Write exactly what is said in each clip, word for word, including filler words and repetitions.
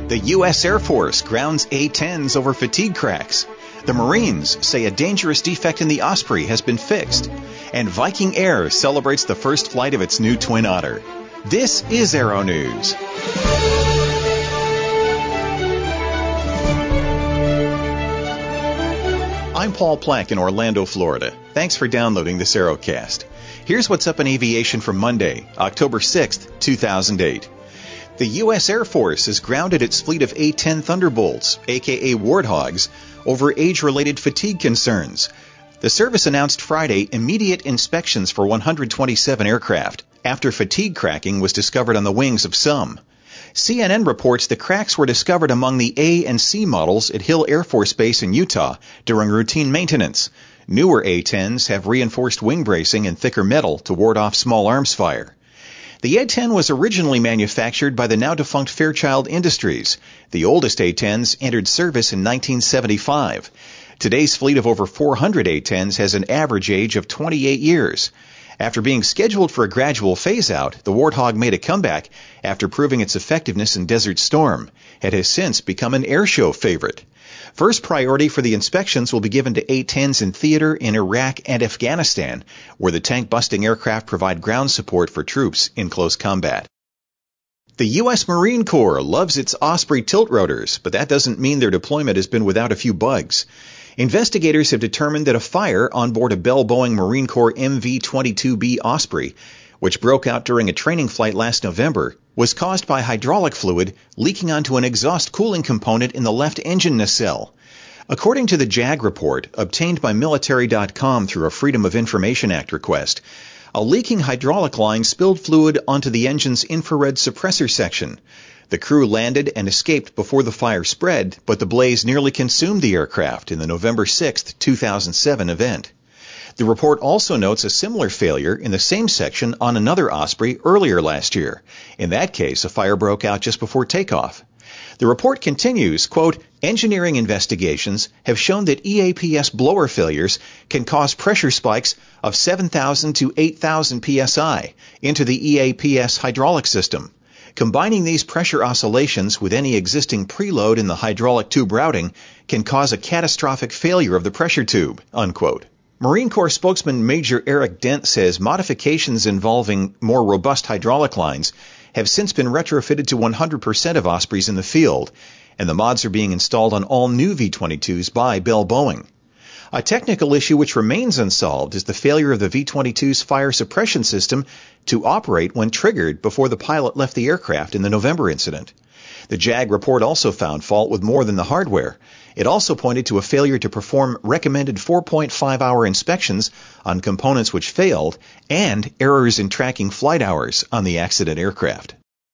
The U S Air Force grounds A tens over fatigue cracks. The Marines say a dangerous defect in the Osprey has been fixed. And Viking Air celebrates the first flight of its new Twin Otter. This is Aero News. I'm Paul Planck in Orlando, Florida. Thanks for downloading this Aerocast. Here's what's up in aviation for Monday, October sixth, two thousand eight. The U S Air Force has grounded its fleet of A ten Thunderbolts, aka Warthogs, over age-related fatigue concerns. The service announced Friday immediate inspections for one hundred twenty-seven aircraft after fatigue cracking was discovered on the wings of some. C N N reports the cracks were discovered among the A and C models at Hill Air Force Base in Utah during routine maintenance. Newer A tens have reinforced wing bracing and thicker metal to ward off small arms fire. The A ten was originally manufactured by the now-defunct Fairchild Industries. The oldest A tens entered service in nineteen seventy-five. Today's fleet of over four hundred A tens has an average age of twenty-eight years. After being scheduled for a gradual phase-out, the Warthog made a comeback after proving its effectiveness in Desert Storm. It has since become an airshow favorite. First priority for the inspections will be given to A tens in theater in Iraq and Afghanistan, where the tank-busting aircraft provide ground support for troops in close combat. The U S Marine Corps loves its Osprey tilt rotors, but that doesn't mean their deployment has been without a few bugs. Investigators have determined that a fire on board a Bell Boeing Marine Corps M V twenty-two B Osprey, which broke out during a training flight last November, was caused by hydraulic fluid leaking onto an exhaust cooling component in the left engine nacelle. According to the JAG report, obtained by military dot com through a Freedom of Information Act request, a leaking hydraulic line spilled fluid onto the engine's infrared suppressor section. The crew landed and escaped before the fire spread, but the blaze nearly consumed the aircraft in the November sixth, two thousand seven event. The report also notes a similar failure in the same section on another Osprey earlier last year. In that case, a fire broke out just before takeoff. The report continues, quote, engineering investigations have shown that E A P S blower failures can cause pressure spikes of seven thousand to eight thousand P S I into the E A P S hydraulic system. Combining these pressure oscillations with any existing preload in the hydraulic tube routing can cause a catastrophic failure of the pressure tube, unquote. Marine Corps spokesman Major Eric Dent says modifications involving more robust hydraulic lines have since been retrofitted to one hundred percent of Ospreys in the field, and the mods are being installed on all new V twenty-twos by Bell Boeing. A technical issue which remains unsolved is the failure of the V twenty-two's fire suppression system to operate when triggered before the pilot left the aircraft in the November incident. The JAG report also found fault with more than the hardware. It also pointed to a failure to perform recommended four point five hour inspections on components which failed and errors in tracking flight hours on the accident aircraft.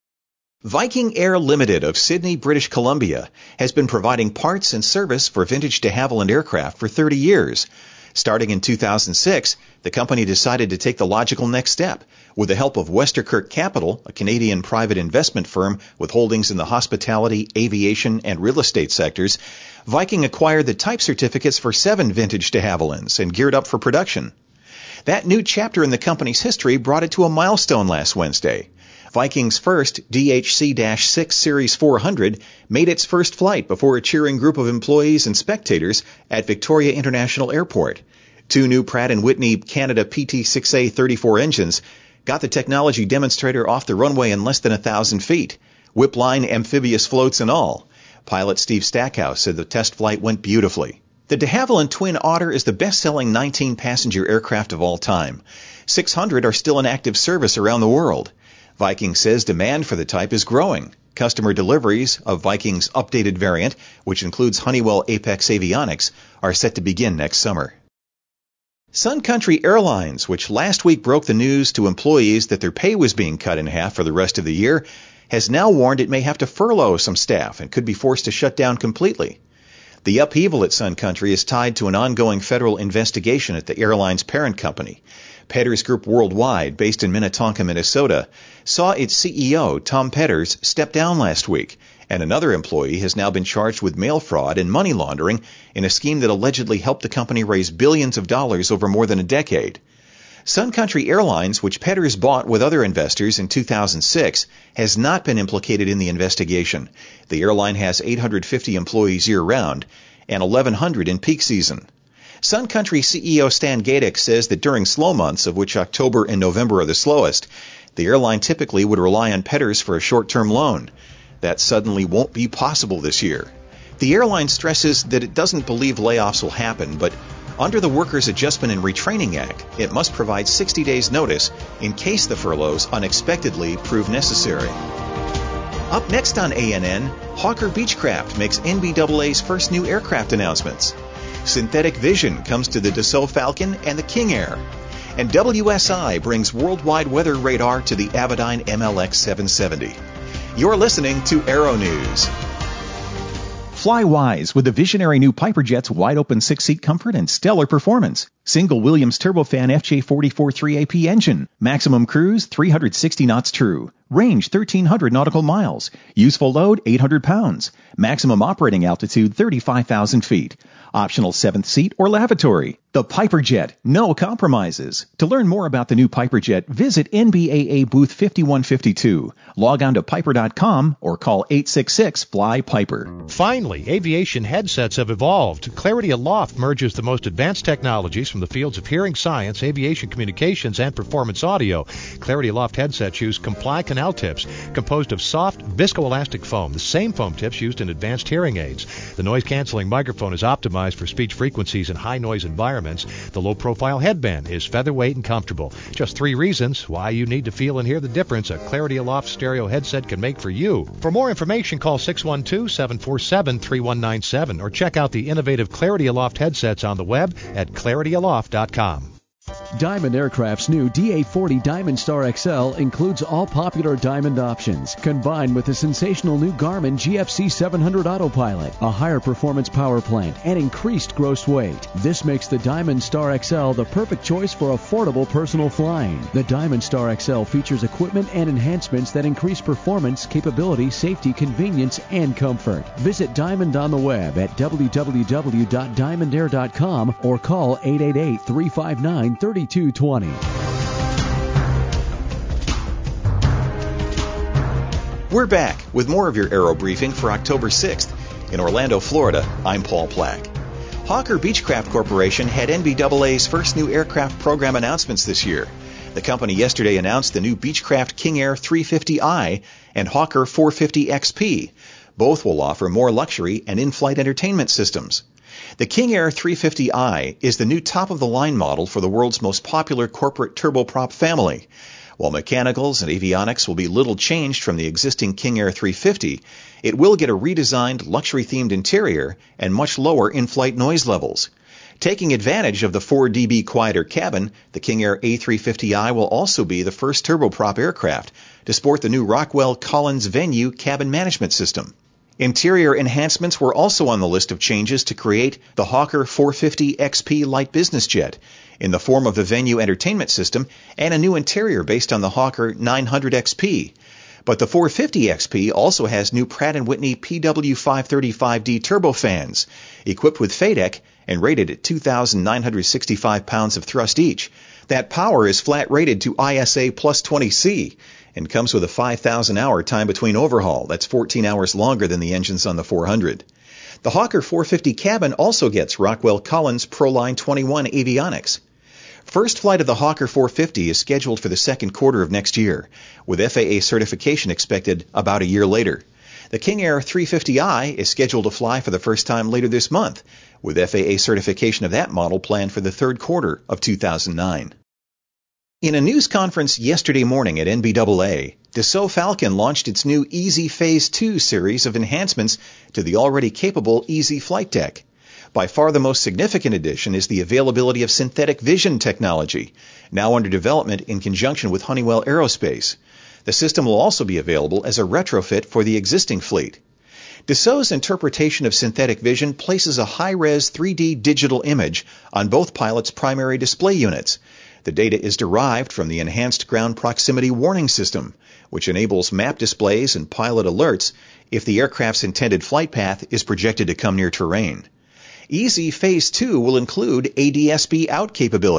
Viking Air Limited of Sydney, British Columbia, has been providing parts and service for vintage de Havilland aircraft for thirty years. Starting in two thousand six, the company decided to take the logical next step. With the help of Westerkirk Capital, a Canadian private investment firm with holdings in the hospitality, aviation, and real estate sectors, Viking acquired the type certificates for seven vintage de Havillands and geared up for production. That new chapter in the company's history brought it to a milestone last Wednesday. Viking's first D H C six Series four hundred made its first flight before a cheering group of employees and spectators at Victoria International Airport. Two new Pratt and Whitney Canada P T six A thirty-four engines got the technology demonstrator off the runway in less than a thousand feet, whipline, amphibious floats and all. Pilot Steve Stackhouse said the test flight went beautifully. The de Havilland Twin Otter is the best-selling nineteen passenger aircraft of all time. six hundred are still in active service around the world. Viking says demand for the type is growing. Customer deliveries of Viking's updated variant, which includes Honeywell Apex Avionics, are set to begin next summer. Sun Country Airlines, which last week broke the news to employees that their pay was being cut in half for the rest of the year, has now warned it may have to furlough some staff and could be forced to shut down completely. The upheaval at Sun Country is tied to an ongoing federal investigation at the airline's parent company. Petters Group Worldwide, based in Minnetonka, Minnesota, saw its C E O, Tom Petters, step down last week, and another employee has now been charged with mail fraud and money laundering in a scheme that allegedly helped the company raise billions of dollars over more than a decade. Sun Country Airlines, which Petters bought with other investors in two thousand six, has not been implicated in the investigation. The airline has eight hundred fifty employees year-round and eleven hundred in peak season. Sun Country C E O Stan Gaedic says that during slow months, of which October and November are the slowest, the airline typically would rely on Petters for a short-term loan. That suddenly won't be possible this year. The airline stresses that it doesn't believe layoffs will happen, but under the Workers' Adjustment and Retraining Act, it must provide sixty days notice in case the furloughs unexpectedly prove necessary. Up next on A N N, Hawker Beechcraft makes N B A A's first new aircraft announcements. Synthetic Vision comes to the Dassault Falcon and the King Air. And W S I brings worldwide weather radar to the Avidyne M L X seven seventy. You're listening to Aero News. Fly wise with the visionary new Piper Jet's wide-open six-seat comfort and stellar performance. Single Williams turbofan F J forty-four three A P engine. Maximum cruise three hundred sixty knots true. Range thirteen hundred nautical miles. Useful load eight hundred pounds. Maximum operating altitude thirty-five thousand feet. Optional seventh seat or lavatory. The Piper Jet. No compromises. To learn more about the new Piper Jet, visit N B A A booth fifty-one fifty-two. Log on to piper dot com or call eight six six, F L Y, Piper. Finally, aviation headsets have evolved. Clarity Aloft merges the most advanced technologies from the fields of hearing science, aviation communications, and performance audio. Clarity Aloft headsets use Comply canal tips composed of soft, viscoelastic foam, the same foam tips used in advanced hearing aids. The noise-canceling microphone is optimized for speech frequencies in high-noise environments. The low-profile headband is featherweight and comfortable. Just three reasons why you need to feel and hear the difference a Clarity Aloft stereo headset can make for you. For more information, call six one two, seven four seven, three one nine seven or check out the innovative Clarity Aloft headsets on the web at clarity aloft dot com. Diamond Aircraft's new D A forty Diamond Star X L includes all popular Diamond options, combined with the sensational new Garmin G F C seven hundred Autopilot, a higher performance power plant, and increased gross weight. This makes the Diamond Star X L the perfect choice for affordable personal flying. The Diamond Star X L features equipment and enhancements that increase performance, capability, safety, convenience, and comfort. Visit Diamond on the web at w w w dot diamond air dot com or call eight eight eight, three five nine, three two two zero. We're back with more of your Aero Briefing for October sixth. In Orlando, Florida, I'm Paul Plack. Hawker Beechcraft Corporation had N B A A's first new aircraft program announcements this year. The company yesterday announced the new Beechcraft King Air three fifty i and Hawker four fifty X P. Both will offer more luxury and in-flight entertainment systems. The King Air three fifty i is the new top-of-the-line model for the world's most popular corporate turboprop family. While mechanicals and avionics will be little changed from the existing King Air three fifty, it will get a redesigned, luxury-themed interior and much lower in-flight noise levels. Taking advantage of the four decibels quieter cabin, the King Air A three fifty i will also be the first turboprop aircraft to sport the new Rockwell Collins Venue cabin management system. Interior enhancements were also on the list of changes to create the Hawker four fifty X P light business jet in the form of the Venue entertainment system and a new interior based on the Hawker nine hundred X P. But the four fifty X P also has new Pratt and Whitney P W five thirty-five D turbofans, equipped with F A D E C and rated at two thousand nine hundred sixty-five pounds of thrust each. That power is flat rated to I S A plus twenty C and comes with a five thousand hour time between overhaul. That's fourteen hours longer than the engines on the four hundred. The Hawker four fifty cabin also gets Rockwell Collins ProLine twenty-one avionics. First flight of the Hawker four fifty is scheduled for the second quarter of next year, with F A A certification expected about a year later. The King Air three fifty i is scheduled to fly for the first time later this month, with F A A certification of that model planned for the third quarter of two thousand nine. In a news conference yesterday morning at N B A A, Dassault Falcon launched its new Easy Phase two series of enhancements to the already capable Easy Flight Deck. By far the most significant addition is the availability of synthetic vision technology, now under development in conjunction with Honeywell Aerospace. The system will also be available as a retrofit for the existing fleet. Dassault's interpretation of synthetic vision places a high-res three D digital image on both pilots' primary display units. The data is derived from the Enhanced Ground Proximity Warning System, which enables map displays and pilot alerts if the aircraft's intended flight path is projected to come near terrain. Easy Phase two will include A D S B out capability,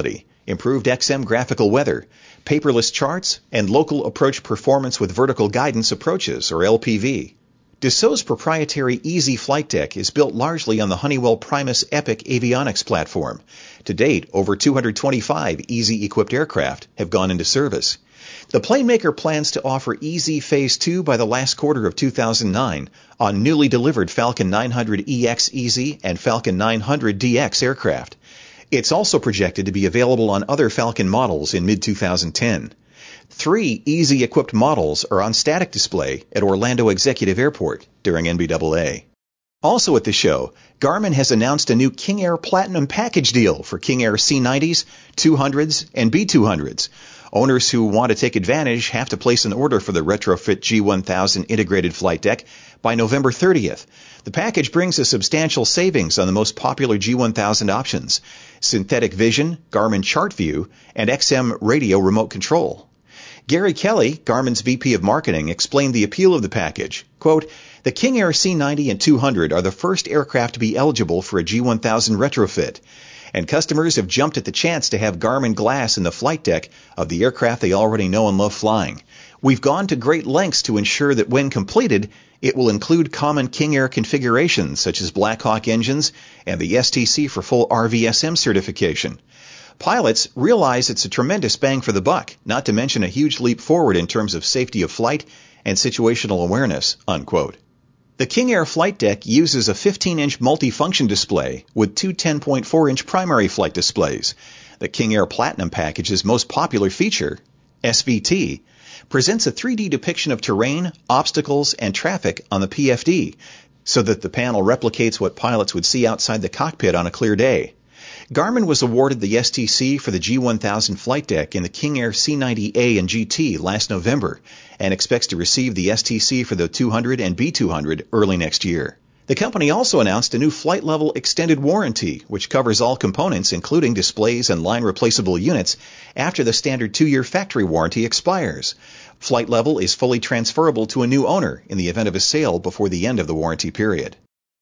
improved X M graphical weather, paperless charts, and local approach performance with vertical guidance approaches, or L P V. Dassault's proprietary Easy Flight Deck is built largely on the Honeywell Primus Epic avionics platform. To date, over two hundred twenty-five Easy-equipped aircraft have gone into service. The plane maker plans to offer Easy Phase two by the last quarter of two thousand nine on newly delivered Falcon nine hundred E X Easy and Falcon nine hundred D X aircraft. It's also projected to be available on other Falcon models in mid twenty ten. Three Easy-equipped models are on static display at Orlando Executive Airport during N B A A. Also at the show, Garmin has announced a new King Air Platinum package deal for King Air C nineties, two hundreds, and B two hundreds. Owners who want to take advantage have to place an order for the retrofit G one thousand integrated flight deck by November thirtieth. The package brings a substantial savings on the most popular G one thousand options: synthetic vision, Garmin Chart View, and X M radio remote control. Gary Kelly, Garmin's V P of Marketing, explained the appeal of the package. Quote, "The King Air C ninety and two hundred are the first aircraft to be eligible for a G one thousand retrofit, and customers have jumped at the chance to have Garmin Glass in the flight deck of the aircraft they already know and love flying. We've gone to great lengths to ensure that when completed, it will include common King Air configurations such as Black Hawk engines and the S T C for full R V S M certification. Pilots realize it's a tremendous bang for the buck, not to mention a huge leap forward in terms of safety of flight and situational awareness," unquote. The King Air flight deck uses a fifteen-inch multifunction display with two ten point four inch primary flight displays. The King Air Platinum package's most popular feature, S V T, presents a three D depiction of terrain, obstacles, and traffic on the P F D, so that the panel replicates what pilots would see outside the cockpit on a clear day. Garmin was awarded the S T C for the G one thousand flight deck in the King Air C ninety A and G T last November and expects to receive the S T C for the two hundred and B two hundred early next year. The company also announced a new flight level extended warranty, which covers all components, including displays and line replaceable units, after the standard two-year factory warranty expires. Flight level is fully transferable to a new owner in the event of a sale before the end of the warranty period.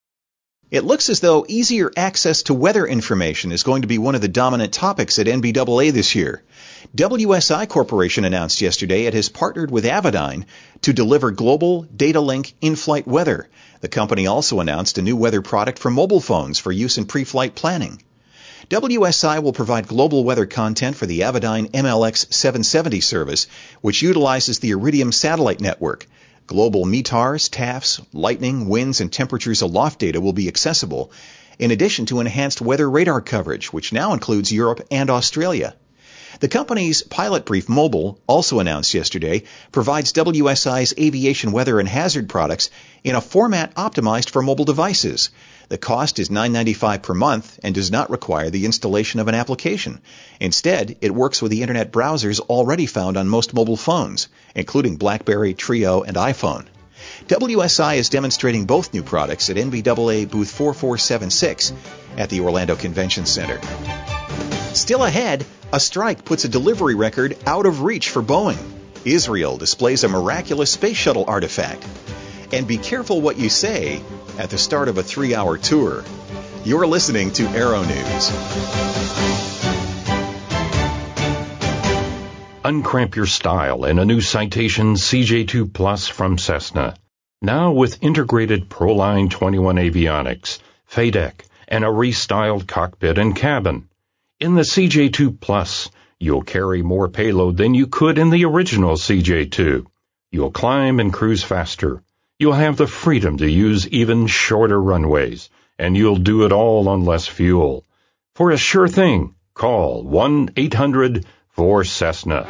It looks as though easier access to weather information is going to be one of the dominant topics at N B A A this year. W S I Corporation announced yesterday it has partnered with Avadyne to deliver global data link in-flight weather. The company also announced a new weather product for mobile phones for use in pre-flight planning. W S I will provide global weather content for the Avadyne M L X seven seventy service, which utilizes the Iridium satellite network. Global M T A Rs, T A Fs, lightning, winds, and temperatures aloft data will be accessible, in addition to enhanced weather radar coverage, which now includes Europe and Australia. The company's Pilot Brief Mobile, also announced yesterday, provides W S I's aviation weather and hazard products in a format optimized for mobile devices. The cost is nine dollars and ninety-five cents per month and does not require the installation of an application. Instead, it works with the internet browsers already found on most mobile phones, including BlackBerry, Treo, and iPhone. W S I is demonstrating both new products at N B A A booth four four seven six at the Orlando Convention Center. Still ahead, a strike puts a delivery record out of reach for Boeing. Israel displays a miraculous space shuttle artifact. And be careful what you say at the start of a three-hour tour. You're listening to Aero News. Uncramp your style in a new Citation C J two Plus from Cessna. Now with integrated Proline twenty-one avionics, F A D E C, and a restyled cockpit and cabin. In the C J two Plus, you'll carry more payload than you could in the original C J two. You'll climb and cruise faster. You'll have the freedom to use even shorter runways, and you'll do it all on less fuel. For a sure thing, call one eight hundred four Cessna.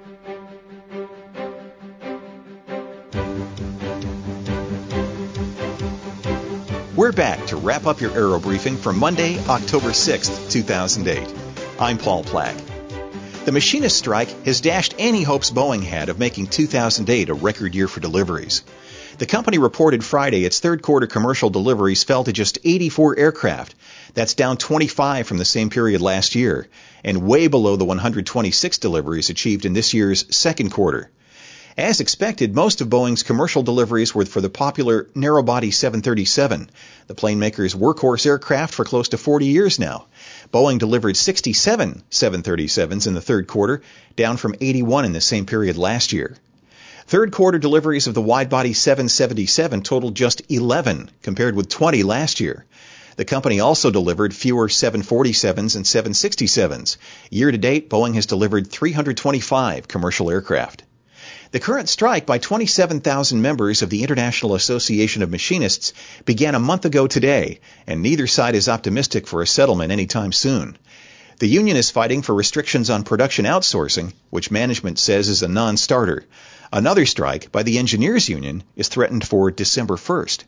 We're back to wrap up your Aero Briefing for Monday, October sixth, two thousand eight. I'm Paul Plack. The machinist strike has dashed any hopes Boeing had of making two thousand eight a record year for deliveries. The company reported Friday its third quarter commercial deliveries fell to just eighty-four aircraft. That's down twenty-five from the same period last year, and way below the one hundred twenty-six deliveries achieved in this year's second quarter. As expected, most of Boeing's commercial deliveries were for the popular narrow-body seven thirty-seven, the plane maker's workhorse aircraft for close to forty years now. Boeing delivered sixty-seven seven thirty-sevens in the third quarter, down from eighty-one in the same period last year. Third quarter deliveries of the wide-body seven seventy-seven totaled just eleven, compared with twenty last year. The company also delivered fewer seven forty-sevens and seven sixty-sevens. Year to date, Boeing has delivered three hundred twenty-five commercial aircraft. The current strike by twenty-seven thousand members of the International Association of Machinists began a month ago today, and neither side is optimistic for a settlement anytime soon. The union is fighting for restrictions on production outsourcing, which management says is a non-starter. Another strike by the engineers union is threatened for December first.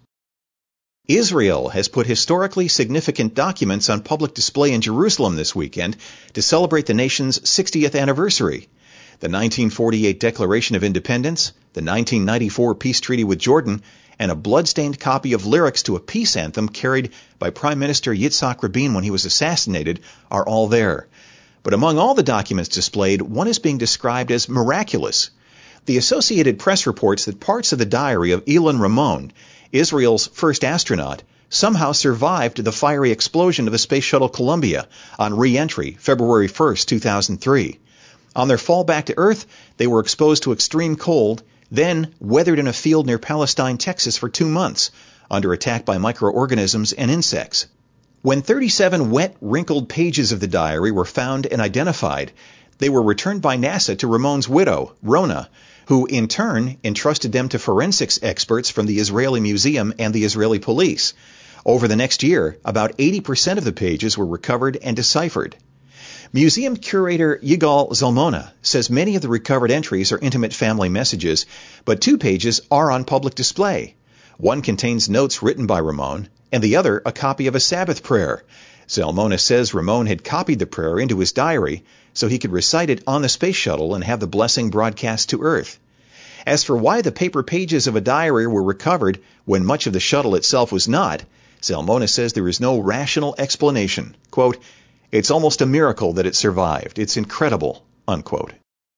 Israel has put historically significant documents on public display in Jerusalem this weekend to celebrate the nation's sixtieth anniversary. The nineteen forty-eight Declaration of Independence, the nineteen ninety-four peace treaty with Jordan, and a blood-stained copy of lyrics to a peace anthem carried by Prime Minister Yitzhak Rabin when he was assassinated are all there. But among all the documents displayed, one is being described as miraculous. The Associated Press reports that parts of the diary of Ilan Ramon, Israel's first astronaut, somehow survived the fiery explosion of the Space Shuttle Columbia on re-entry February first, two thousand three. On their fall back to Earth, they were exposed to extreme cold, then weathered in a field near Palestine, Texas for two months, under attack by microorganisms and insects. When thirty-seven wet, wrinkled pages of the diary were found and identified, they were returned by NASA to Ramon's widow, Rona, who in turn entrusted them to forensics experts from the Israeli Museum and the Israeli police. Over the next year, about eighty percent of the pages were recovered and deciphered. Museum curator Yigal Zalmona says many of the recovered entries are intimate family messages, but two pages are on public display. One contains notes written by Ramon, and the other a copy of a Sabbath prayer. Zalmona says Ramon had copied the prayer into his diary so he could recite it on the space shuttle and have the blessing broadcast to Earth. As for why the paper pages of a diary were recovered when much of the shuttle itself was not, Zalmona says there is no rational explanation. Quote, "It's almost a miracle that it survived. It's incredible," unquote.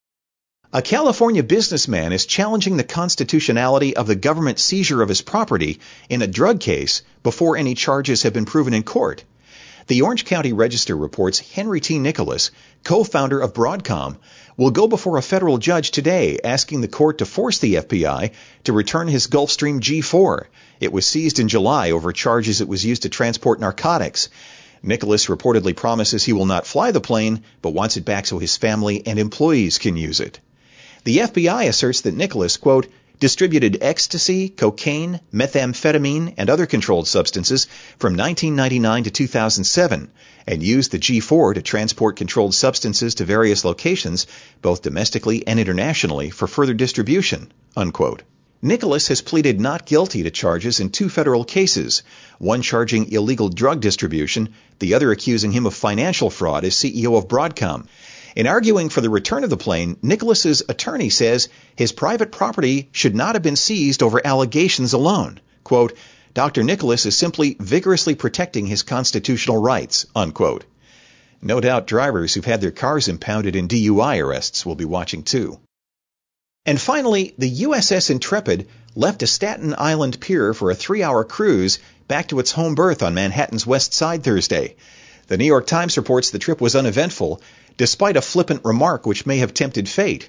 A California businessman is challenging the constitutionality of the government seizure of his property in a drug case before any charges have been proven in court. The Orange County Register reports Henry T. Nicholas, co-founder of Broadcom, will go before a federal judge today asking the court to force the F B I to return his Gulfstream G four. It was seized in July over charges it was used to transport narcotics. Nicholas reportedly promises he will not fly the plane, but wants it back so his family and employees can use it. The F B I asserts that Nicholas, quote, distributed ecstasy, cocaine, methamphetamine, and other controlled substances from nineteen ninety-nine to two thousand seven, and used the G four to transport controlled substances to various locations, both domestically and internationally, for further distribution, unquote. Nicholas has pleaded not guilty to charges in two federal cases, one charging illegal drug distribution, the other accusing him of financial fraud as C E O of Broadcom. In arguing for the return of the plane, Nicholas's attorney says his private property should not have been seized over allegations alone. Quote, Doctor Nicholas is simply vigorously protecting his constitutional rights, unquote. No doubt drivers who've had their cars impounded in D U I arrests will be watching too. And finally, the U S S Intrepid left a Staten Island pier for a three-hour cruise back to its home berth on Manhattan's West Side Thursday. The New York Times reports the trip was uneventful, despite a flippant remark which may have tempted fate.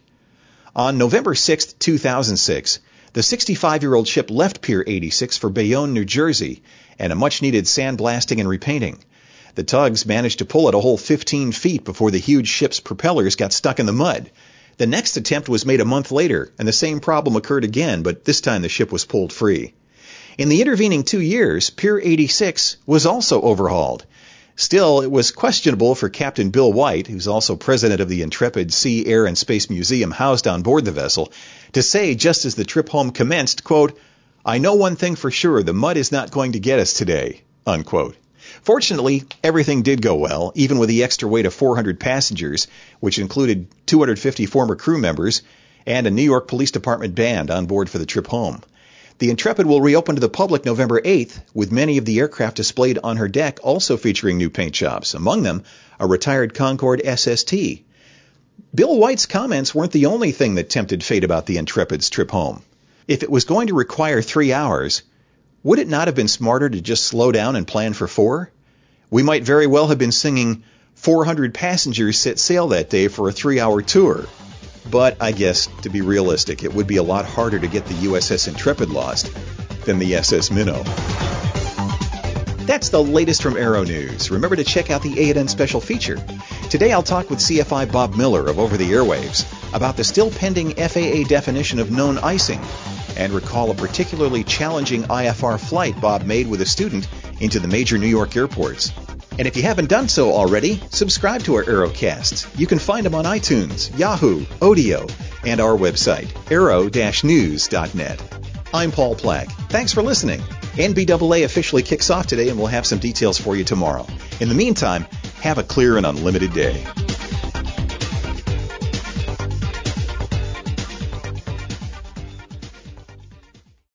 On November sixth, two thousand six, the sixty-five-year-old ship left Pier eighty-six for Bayonne, New Jersey, and a much-needed sandblasting and repainting. The tugs managed to pull it a whole fifteen feet before the huge ship's propellers got stuck in the mud. The next attempt was made a month later, and the same problem occurred again, but this time the ship was pulled free. In the intervening two years, Pier eighty-six was also overhauled. Still, it was questionable for Captain Bill White, who's also president of the Intrepid Sea, Air, and Space Museum housed on board the vessel, to say just as the trip home commenced, quote, I know one thing for sure, the mud is not going to get us today, unquote. Fortunately, everything did go well, even with the extra weight of four hundred passengers, which included two hundred fifty former crew members and a New York Police Department band on board for the trip home. The Intrepid will reopen to the public November eighth, with many of the aircraft displayed on her deck also featuring new paint jobs, among them a retired Concorde S S T. Bill White's comments weren't the only thing that tempted fate about the Intrepid's trip home. If it was going to require three hours, would it not have been smarter to just slow down and plan for four? We might very well have been singing four hundred passengers set sail that day for a three-hour tour. But I guess, to be realistic, it would be a lot harder to get the U S S Intrepid lost than the S S Minnow. That's the latest from Aero News. Remember to check out the A and N special feature. Today I'll talk with C F I Bob Miller of Over the Airwaves about the still pending F A A definition of known icing, and recall a particularly challenging I F R flight Bob made with a student into the major New York airports. And if you haven't done so already, subscribe to our Aerocasts. You can find them on iTunes, Yahoo, Odeo, and our website, aero dash news dot net. I'm Paul Plack. Thanks for listening. N B A A officially kicks off today, and we'll have some details for you tomorrow. In the meantime, have a clear and unlimited day.